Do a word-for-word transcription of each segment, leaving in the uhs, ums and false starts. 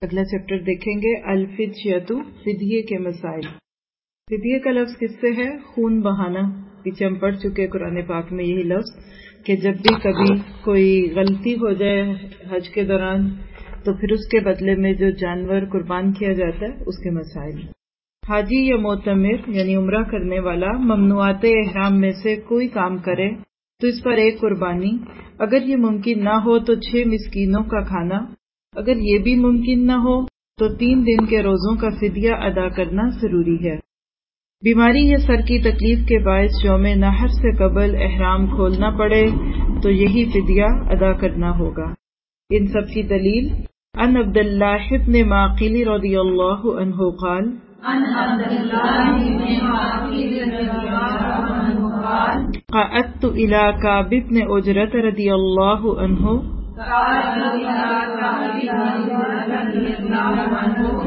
اگلا چیپٹر دیکھیں گے الفدیۃ، فدیے کے مسائل۔ فدیے کا لفظ کس سے ہے؟ خون بہانا۔ پیچھے ہم پڑھ چکے قرآن پاک میں یہی لفظ کہ جب بھی کبھی کوئی غلطی ہو جائے حج کے دوران تو پھر اس کے بدلے میں جو جانور قربان کیا جاتا ہے اس کے مسائل۔ حاجی یا معتمر یعنی عمرہ کرنے والا ممنوعات احرام میں سے کوئی کام کرے تو اس پر ایک قربانی، اگر یہ ممکن نہ ہو تو چھ مسکینوں کا کھانا، اگر یہ بھی ممکن نہ ہو تو تین دن کے روزوں کا فدیہ ادا کرنا ضروری ہے۔ بیماری یا سر کی تکلیف کے باعث یوم نحر سے قبل احرام کھولنا پڑے تو یہی فدیہ ادا کرنا ہوگا۔ ان سب کی دلیل ان عبداللہ ابن معقل رضی اللہ عنہ قال عن عبد الله بن معقل رضي الله عنه قال قعدت إلى كعب بن عجرة رضي الله عنه قعدت إلى كعب بن عجرة رضي الله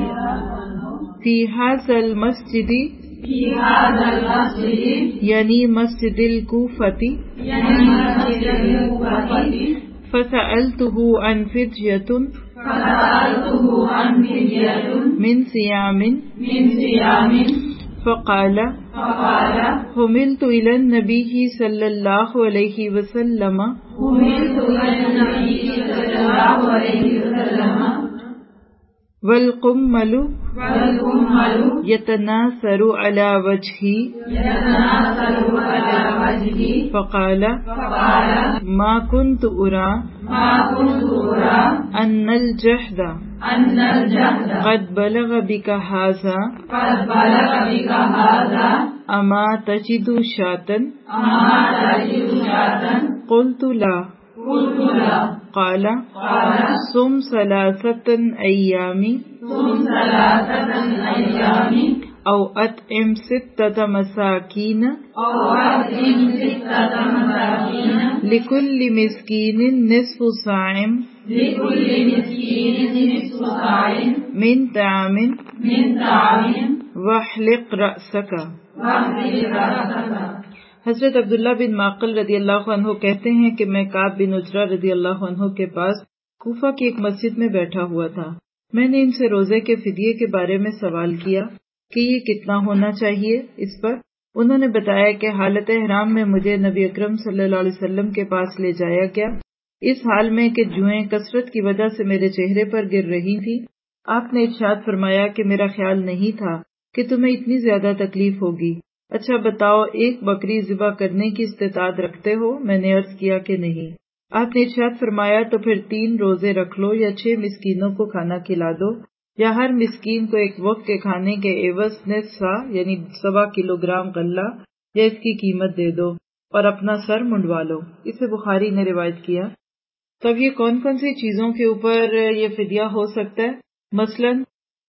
عنه في هذا المسجد في هذا المسجد يعني مسجد الكوفة يعني مسجد الكوفة فسألته عن فدية فسألته عن فدية من صيام من صيام فقال فقال حملت إلى النبي صلى الله عليه وسلم أمرت إلى النبي صلى الله عليه وسلم والقمل والقمل يتناثر على وجهي يتناثر على وجهي فقال فقال ما كنت أرى ما كنت أرى أن الجهد أن الجهد قد بلغ بك هذا قد بلغ بك هذا أما تجد شاة أما تجد شاة قلت لا قلت لا قال قال صم ثلاثة أيام صم ثلاثة أيام أو أطعم ستة مساكين أو أطعم ستة مساكين لكل مسكين نصف صاع لكل مسكين نصف صاع من طعام من طعام واحلق رأسك۔ واحلق رأسك۔ حضرت عبداللہ بن معقل رضی اللہ عنہ کہتے ہیں کہ میں کعب بن عجرہ رضی اللہ عنہ کے پاس کوفہ کی ایک مسجد میں بیٹھا ہوا تھا۔ میں نے ان سے روزے کے فدیے کے بارے میں سوال کیا کہ یہ کتنا ہونا چاہیے۔ اس پر انہوں نے بتایا کہ حالت احرام میں مجھے نبی اکرم صلی اللہ علیہ وسلم کے پاس لے جایا گیا، اس حال میں کہ جوئیں کثرت کی وجہ سے میرے چہرے پر گر رہی تھی۔ آپ نے ارشاد فرمایا کہ میرا خیال نہیں تھا کہ تمہیں اتنی زیادہ تکلیف ہوگی، اچھا بتاؤ ایک بکری ذبح کرنے کی استطاعت رکھتے ہو؟ میں نے عرض کیا کہ نہیں۔ آپ نے ارشاد فرمایا تو پھر تین روزے رکھ لو یا چھ مسکینوں کو کھانا کھلا دو، یا ہر مسکین کو ایک وقت کے کھانے کے عوض نصف سا یعنی سوا کلو گرام غلہ یا اس کی قیمت دے دو اور اپنا سر منڈوا لو۔ اسے بخاری نے روایت کیا۔ تب یہ کون کون سی چیزوں کے اوپر یہ فدیہ ہو سکتا ہے؟ مثلاً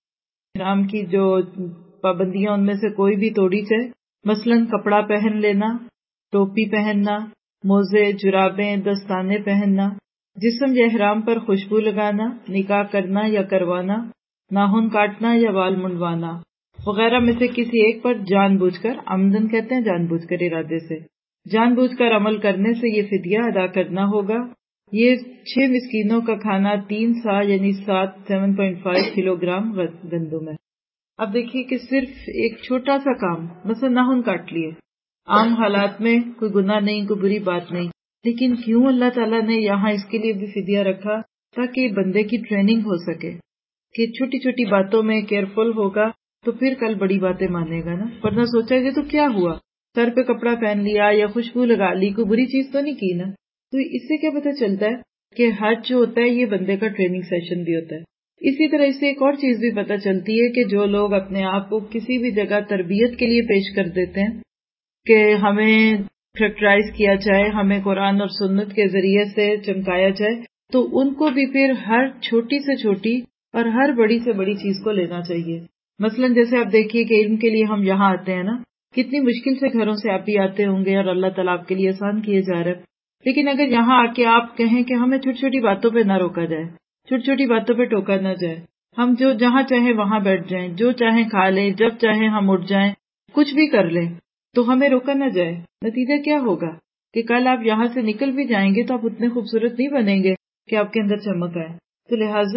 احرام کی جو پابندیاں ان میں سے کوئی بھی توڑی جائے، مثلاً کپڑا پہن لینا، ٹوپی پہننا، موزے، جرابیں، دستانے پہننا، جسم یا احرام پر خوشبو لگانا، نکاح کرنا یا کروانا، ناخن کاٹنا یا بال منڈوانا وغیرہ میں سے کسی ایک پر جان بوجھ کر، عمدن کہتے ہیں جان بوجھ کر ارادے سے، جان بوجھ کر عمل کرنے سے یہ فدیہ ادا کرنا ہوگا۔ یہ چھ مسکینوں کا کھانا تین سا یعنی سات seven point five kilogram گندم ہے۔ اب دیکھیے کہ صرف ایک چھوٹا سا کام، مثلا ناخن کاٹ لیے، عام حالات میں کوئی گناہ نہیں، کوئی بری بات نہیں، لیکن کیوں اللہ تعالیٰ نے یہاں اس کے لیے بھی فدیہ رکھا؟ تاکہ بندے کی ٹریننگ ہو سکے کہ چھوٹی چھوٹی باتوں میں کیئرفل ہوگا تو پھر کل بڑی باتیں مانے گا نا، ورنہ سوچا گے تو کیا ہوا، سر پہ کپڑا پہن لیا یا خوشبو لگا لی، کوئی بری چیز تو نہیں کی نا۔ تو اس سے کیا پتہ چلتا ہے کہ حج جو ہوتا ہے یہ بندے کا ٹریننگ سیشن بھی ہوتا ہے۔ اسی طرح اس سے ایک اور چیز بھی پتہ چلتی ہے کہ جو لوگ اپنے آپ کو کسی بھی جگہ تربیت کے لیے پیش کر دیتے ہیں کہ ہمیں کریکٹرائز کیا جائے، ہمیں قرآن اور سنت کے ذریعے سے چمکایا جائے، تو ان کو بھی پھر ہر چھوٹی سے چھوٹی اور ہر بڑی سے بڑی چیز کو لینا چاہیے۔ مثلا جیسے آپ دیکھیے کہ علم کے لیے ہم یہاں آتے ہیں نا، کتنی مشکل سے گھروں سے آپ بھی آتے ہوں گے اور اللہ تعالیٰ آپ کے لیے آسان کیے جا رہے ہیں، لیکن اگر یہاں آ کے آپ کہیں کہ ہمیں چھوٹی چھوٹی باتوں پہ نہ روکا جائے، چھوٹی چھوٹی باتوں پہ ٹوکا نہ جائے، ہم جو جہاں چاہیں وہاں بیٹھ جائیں، جو چاہیں کھا لیں، جب چاہیں ہم اٹھ جائیں، کچھ بھی کر لیں، تو ہمیں روکا نہ جائے، نتیجہ کیا ہوگا کہ کل آپ یہاں سے نکل بھی جائیں گے تو آپ اتنے خوبصورت نہیں بنیں گے کہ آپ کے اندر چمک آئے۔ تو لہٰذا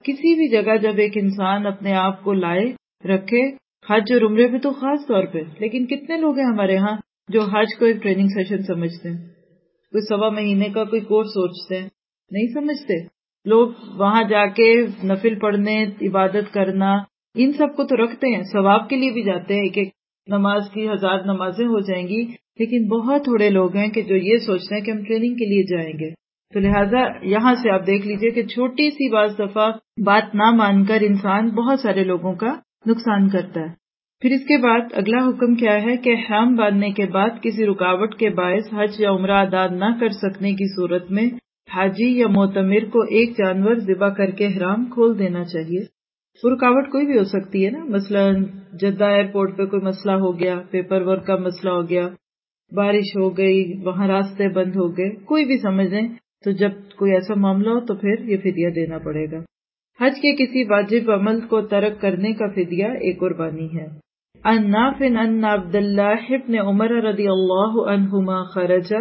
کسی بھی جگہ جب ایک انسان اپنے آپ کو لائے رکھے، حج اور عمرے پہ تو خاص طور پہ، لیکن کتنے لوگ ہیں ہمارے ہاں جو حج کو ایک ٹریننگ سیشن سمجھتے ہیں، کوئی سوا مہینے کا کوئی کورس سوچتے ہیں، نہیں سمجھتے. لوگ وہاں جا کے نفل پڑھنے، عبادت کرنا، ان سب کو تو رکھتے ہیں، ثواب کے لیے بھی جاتے ہیں، ایک ایک نماز کی ہزار نمازیں ہو جائیں گی، لیکن بہت تھوڑے لوگ ہیں کہ جو یہ سوچتے ہیں کہ ہم ٹریننگ کے لیے جائیں گے. تو لہٰذا یہاں سے آپ دیکھ لیجئے کہ چھوٹی سی بعض دفعہ بات نہ مان کر انسان بہت سارے لوگوں کا نقصان کرتا ہے. پھر اس کے بعد اگلا حکم کیا ہے کہ احرام باندھنے کے بعد کسی رکاوٹ کے باعث حج یا عمرہ ادا نہ کر سکنے کی صورت میں حاجی یا معتمر کو ایک جانور ذبح کر کے احرام کھول دینا چاہیے. وہ رکاوٹ کوئی بھی ہو سکتی ہے نا، مثلا جدہ ایئرپورٹ پہ کوئی مسئلہ ہو گیا، پیپر ورک کا مسئلہ ہو گیا، بارش ہو گئی، وہاں راستے بند ہو گئے، کوئی بھی سمجھ لیں. تو جب کوئی ایسا معاملہ ہو تو پھر یہ فدیہ دینا پڑے گا. حج کے کسی واجب عمل کو ترک کرنے کا فدیہ ایک قربانی ہے. عن نافع ان عبد اللہ ابن عمر رضی اللہ عنہما خرج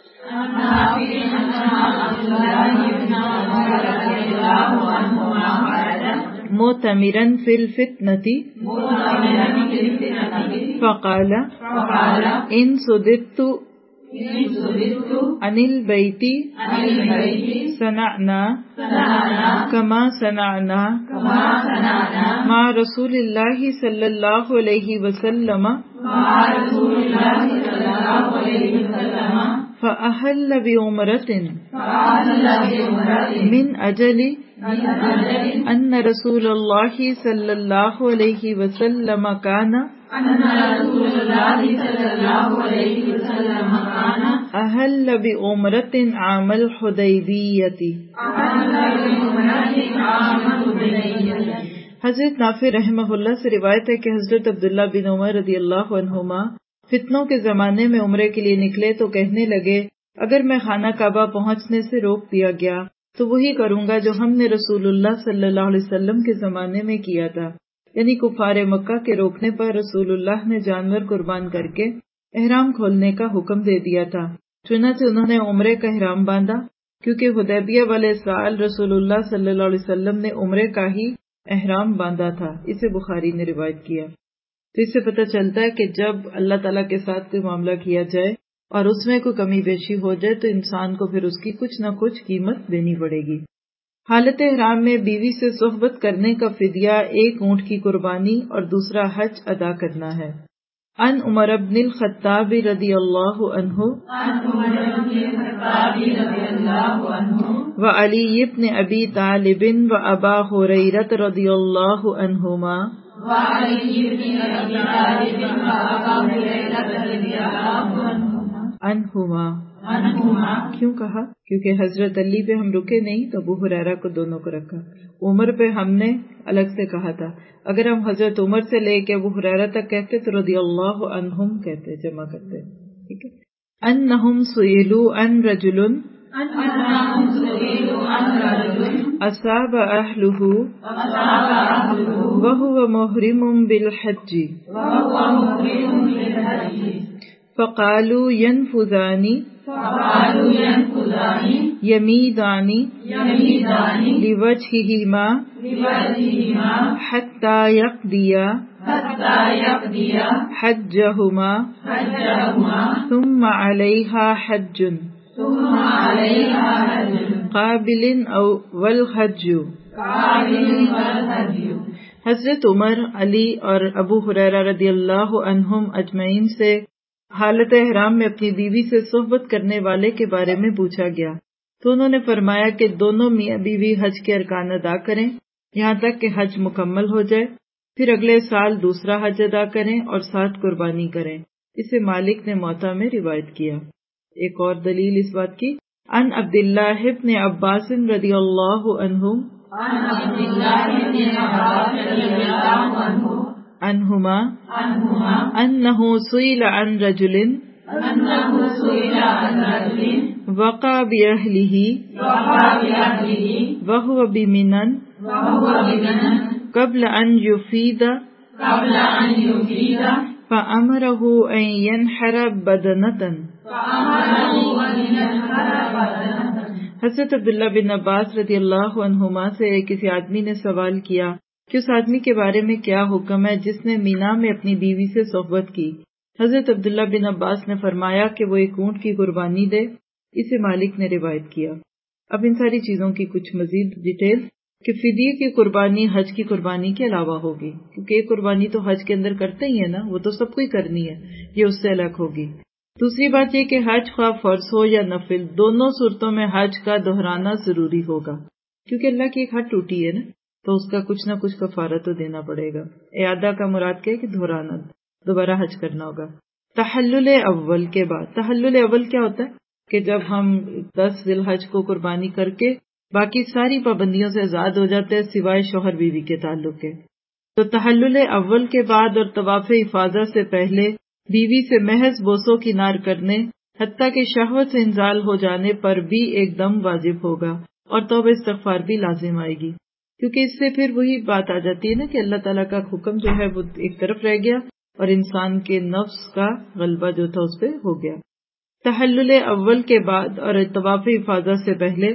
معتمرا فی الفتنة فقال ان صددت عن البيت صنعنا كما صنعنا مع رسول اللہ صلی اللہ علیہ وسلم فأحل بعمرة من أجل أن رسول الله صلى الله عليه وسلم كان أحل بعمرة عام الحدیبیة. حضرت نافع رحمہ اللہ سے روایت ہے کہ حضرت عبداللہ بن عمر رضی اللہ عنہما فتنوں کے زمانے میں عمرے کے لیے نکلے تو کہنے لگے اگر میں خانہ کعبہ پہنچنے سے روک دیا گیا تو وہی کروں گا جو ہم نے رسول اللہ صلی اللہ علیہ وسلم کے زمانے میں کیا تھا. یعنی کفار مکہ کے روکنے پر رسول اللہ نے جانور قربان کر کے احرام کھولنے کا حکم دے دیا تھا. چنانچہ انہوں نے عمرے کا احرام باندھا کیونکہ حدیبیہ والے سال رسول اللہ صلی اللہ علیہ وسلم نے عمرے کا ہی احرام باندھا تھا. اسے بخاری نے روایت کیا. تو اس سے پتہ چلتا ہے کہ جب اللہ تعالیٰ کے ساتھ کوئی معاملہ کیا جائے اور اس میں کوئی کمی بیشی ہو جائے تو انسان کو پھر اس کی کچھ نہ کچھ قیمت دینی پڑے گی. حالت احرام میں بیوی سے صحبت کرنے کا فدیہ ایک اونٹ کی قربانی اور دوسرا حج ادا کرنا ہے. ان عمر بن الخطاب رضی اللہ عنہ و علی بن ابی طالب و ابا ہریرہ رضی اللہ عنہما عنہما کیوں کہا؟ کیونکہ حضرت علی پہ ہم رکے نہیں تو ابو ہریرہ کو دونوں کو رکھا. عمر پہ ہم نے الگ سے کہا تھا. اگر ہم حضرت عمر سے لے کے ابو ہریرہ تک کہتے تو رضی اللہ عنہم کہتے، جمع کرتے. ٹھیک ہے. انہم سئلوا عن رجل اصاب اہلہ وہو محرم بالحج فقالوا ينفذان يميدان لوجههما حتى يقضيا حجهما ثم عليها حج قابل او والحج. حضرت عمر، علی اور ابو ہریرہ رضی اللہ عنہم اجمعین سے حالت احرام میں اپنی بیوی سے صحبت کرنے والے کے بارے میں پوچھا گیا تو انہوں نے فرمایا کہ دونوں میاں بیوی حج کے ارکان ادا کریں یہاں تک کہ حج مکمل ہو جائے، پھر اگلے سال دوسرا حج ادا کریں اور ساتھ قربانی کریں. اسے مالک نے موطا میں روایت کیا. ایک اور دلیل اس بات کی، ان عبداللہ ابن عباس رضی اللہ عنہم عنہما انہ سئل عن رجل وقع بأہلہ وہو بمنن قبل ان یفید فأمرہ ان ینحر بدنۃ حضرت عبداللہ بن عباس رضی اللہ عنہما سے کسی آدمی نے سوال کیا کہ اس آدمی کے بارے میں کیا حکم ہے جس نے مینا میں اپنی بیوی سے صحبت کی. حضرت عبداللہ بن عباس نے فرمایا کہ وہ ایک اونٹ کی قربانی دے. اسے مالک نے روایت کیا. اب ان ساری چیزوں کی کچھ مزید ڈیٹیل کہ فدیے کی قربانی حج کی قربانی کے علاوہ ہوگی، کیونکہ ایک قربانی تو حج کے اندر کرتے ہی ہے نا، وہ تو سب کو ہی کرنی ہے، یہ اس سے الگ ہوگی. دوسری بات یہ کہ حج خواہ فرض ہو یا نفل، دونوں صورتوں میں حج کا دہرانا ضروری ہوگا، کیونکہ اللہ کی ایک حد ٹوٹی ہے نا، تو اس کا کچھ نہ کچھ کفارہ تو دینا پڑے گا. اعادہ کا مراد کیا ہے کہ دہرانا، دوبارہ حج کرنا ہوگا. تحلل اول کے بعد، تحلل اول کیا ہوتا ہے کہ جب ہم دس ذی الحج کو قربانی کر کے باقی ساری پابندیوں سے آزاد ہو جاتے ہیں سوائے شوہر بیوی کے تعلق کے، تو تحلل اول کے بعد اور طواف افاضہ سے پہلے بیوی سے محض بوسو کنار کرنے حتیٰ کہ شہوت سے انزال ہو جانے پر بھی ایک دم واجب ہوگا، اور توبہ استغفار بھی لازم آئے گی، کیونکہ اس سے پھر وہی بات آ جاتی ہے نا کہ اللہ تعالیٰ کا حکم جو ہے وہ ایک طرف رہ گیا اور انسان کے نفس کا غلبہ جو تھا اس پہ ہو گیا. تحلل اول کے بعد اور طواف افاضہ سے پہلے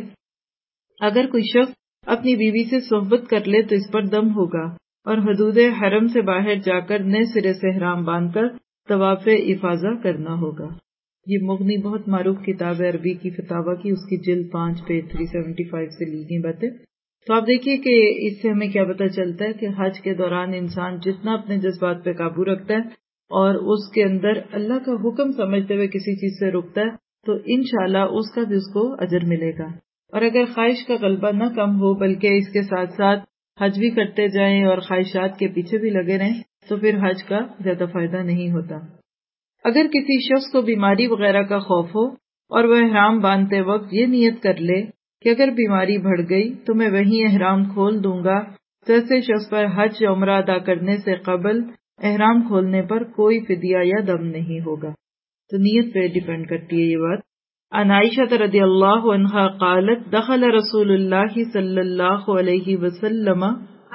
اگر کوئی شخص اپنی بیوی سے صحبت کر لے تو اس پر دم ہوگا اور حدود حرم سے باہر جا کر نئے سرے سے احرام باندھ کر طواف افاضہ کرنا ہوگا. یہ مغنی بہت معروف کتاب ہے عربی کی فتاوی کی، اس کی جلد پانچ پہ تین سو پچہتر سے لی گئی باتیں. تو آپ دیکھیے کہ اس سے ہمیں کیا پتہ چلتا ہے کہ حج کے دوران انسان جتنا اپنے جذبات پہ قابو رکھتا ہے اور اس کے اندر اللہ کا حکم سمجھتے ہوئے کسی چیز سے رکتا ہے تو انشاءاللہ اس کا بھی اس کو اجر ملے گا. اور اگر خواہش کا غلبہ نہ کم ہو بلکہ اس کے ساتھ ساتھ حج بھی کرتے جائیں اور خواہشات کے پیچھے بھی لگے رہیں تو پھر حج کا زیادہ فائدہ نہیں ہوتا. اگر کسی شخص کو بیماری وغیرہ کا خوف ہو اور وہ احرام باندھتے وقت یہ نیت کر لے کہ اگر بیماری بڑھ گئی تو میں وہیں احرام کھول دوں گا، تو ایسے شخص پر حج یا عمرہ ادا کرنے سے قبل احرام کھولنے پر کوئی فدیہ یا دم نہیں ہوگا. تو نیت پہ ڈیپینڈ کرتی ہے یہ بات. عن عائشہ رضی اللہ عنہا قالت دخل رسول اللہ صلی اللہ علیہ وسلم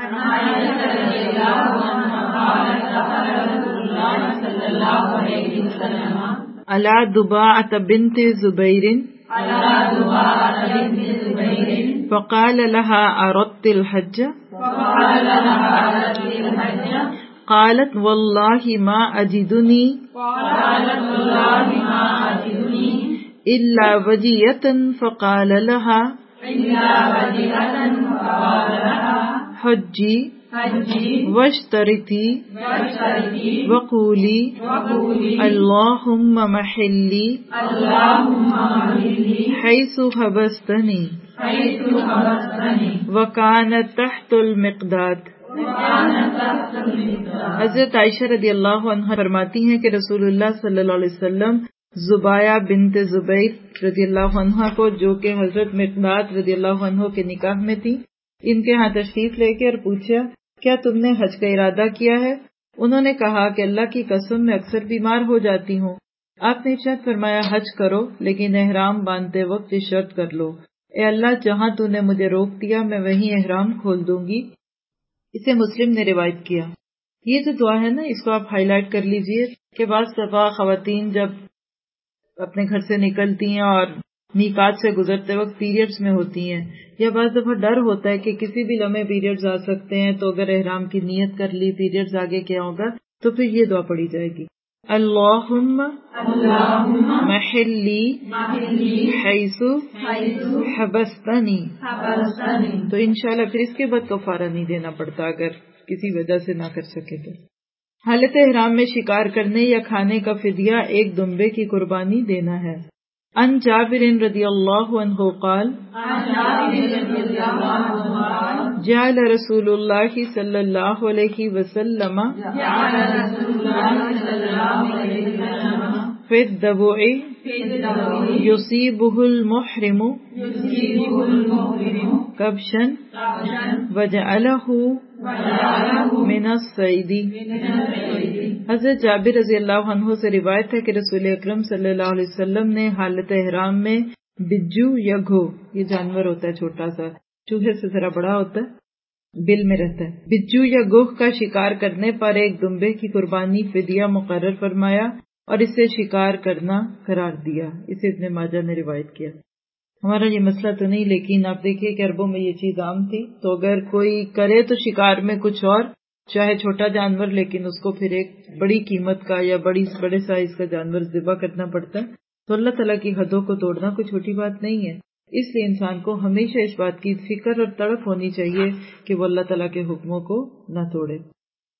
علی دباعۃ بنت زبیر فقال لها أردت الحج قالت والله ما أجدني إلا وجية فقال لها حجي واشترطي وقولي اللهم محلي حيث حبستني وكان تحت المقداد. حضرت عائشہ رضی اللہ عنہ فرماتی ہیں کہ رسول اللہ صلی اللہ علیہ وسلم زبایہ بنت زبیر رضی اللہ عنہ کو، جو کہ حضرت مقداد رضی اللہ عنہ کے نکاح میں تھی، ان کے ہاں تشریف لے کے اور پوچھا کیا تم نے حج کا ارادہ کیا ہے؟ انہوں نے کہا کہ اللہ کی قسم میں اکثر بیمار ہو جاتی ہوں. آپ نے ارشاد فرمایا حج کرو لیکن احرام باندھتے وقت یہ شرط کر لو، اے اللہ جہاں تو نے مجھے روک دیا میں وہیں احرام کھول دوں گی. اسے مسلم نے روایت کیا. یہ جو دعا ہے نا اس کو آپ ہائی لائٹ کر لیجئے کہ بعض دفعہ خواتین جب اپنے گھر سے نکلتی ہیں اور میقات سے گزرتے وقت پیریڈز میں ہوتی ہیں، یا بعض دفعہ ڈر ہوتا ہے کہ کسی بھی لمحے پیریڈز آ سکتے ہیں، تو اگر احرام کی نیت کر لی پیریڈز آگے کیا ہوگا تو پھر یہ دعا پڑھی جائے گی اللہم محلی حیث حبستنی. تو انشاءاللہ پھر اس کے بعد کفارہ نہیں دینا پڑتا اگر کسی وجہ سے نہ کر سکے تو. حالت احرام میں شکار کرنے یا کھانے کا فدیہ ایک دمبے کی قربانی دینا ہے. عن جابر رضی اللہ عنہ قال جعل رسول اللہ صلی اللہ علیہ وسلم فی الدبع یصیبہ المحرم کبشا وجعلہ من الصید. حضرت جابر رضی اللہ عنہ سے روایت ہے کہ رسول اکرم صلی اللہ علیہ وسلم نے حالت احرام میں بجو یا گھو، یہ جانور ہوتا ہے چھوٹا سا، چوہے سے ذرا بڑا ہوتا ہے، بل میں رہتا ہے، بجو یا گوہ کا شکار کرنے پر ایک دمبے کی قربانی فدیہ مقرر فرمایا اور اسے شکار کرنا قرار دیا. اسے ابن ماجہ نے روایت کیا. ہمارا یہ مسئلہ تو نہیں، لیکن آپ دیکھیے کہ عربوں میں یہ چیز عام تھی، تو اگر کوئی کرے تو شکار میں کچھ اور، چاہے چھوٹا جانور، لیکن اس کو پھر ایک بڑی قیمت کا یا بڑی بڑے سائز کا جانور ذبح کرنا پڑتا ہے، تو اللہ تعالیٰ کی حدوں کو توڑنا کوئی چھوٹی بات نہیں ہے۔ اس لیے انسان کو ہمیشہ اس بات کی فکر اور تڑپ ہونی چاہیے کہ وہ اللہ تعالیٰ کے حکموں کو نہ توڑے۔